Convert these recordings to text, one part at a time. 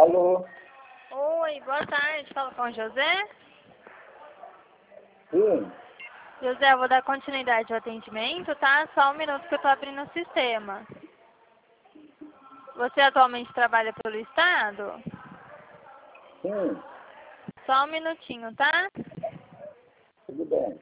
Alô? Oi, boa tarde. Fala com o José. Sim. José, eu vou dar continuidade ao atendimento, tá? Só um minuto que eu tô abrindo o sistema. Você atualmente trabalha pelo Estado? Sim. Só um minutinho, tá? Tudo bem.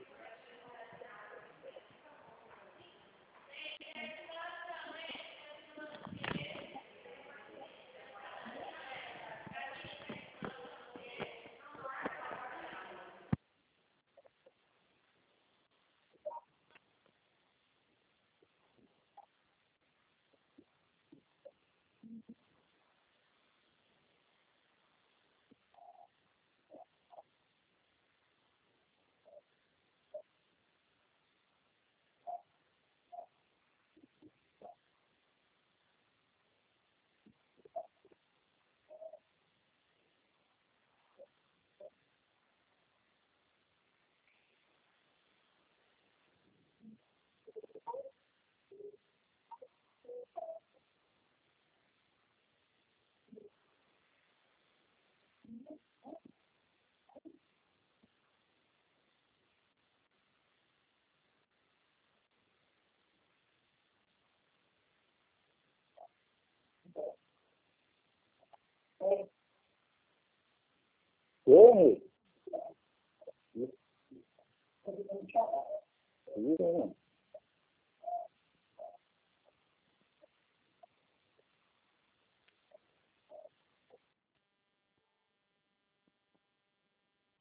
Oi? Sim.